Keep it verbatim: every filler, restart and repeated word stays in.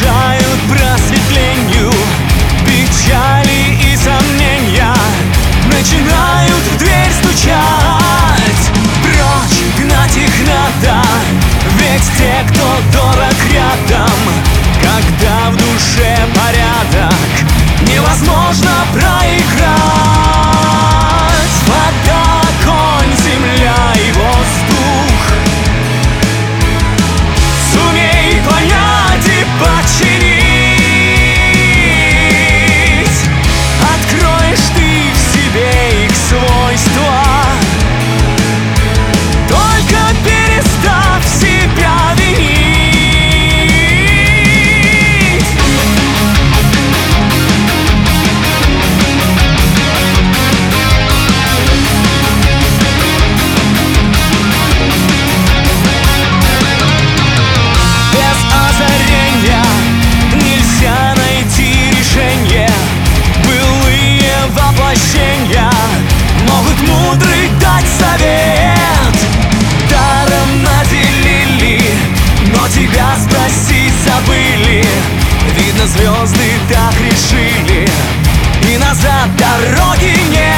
мешают просветлению. Печали и сомнения начинают в дверь стучать. Прочь, гнать их надо, ведь те, кто дорог рядом. Когда в душе порядок, невозможно проиграть. Вода, огонь, земля и воздух, сумей понять и подчинить. Откроешь ты в себе их свойства, только перестав себя винить. Могут мудрый дать совет, даром наделили, но тебя спросить забыли. Видно, звезды так решили, и назад дороги нет.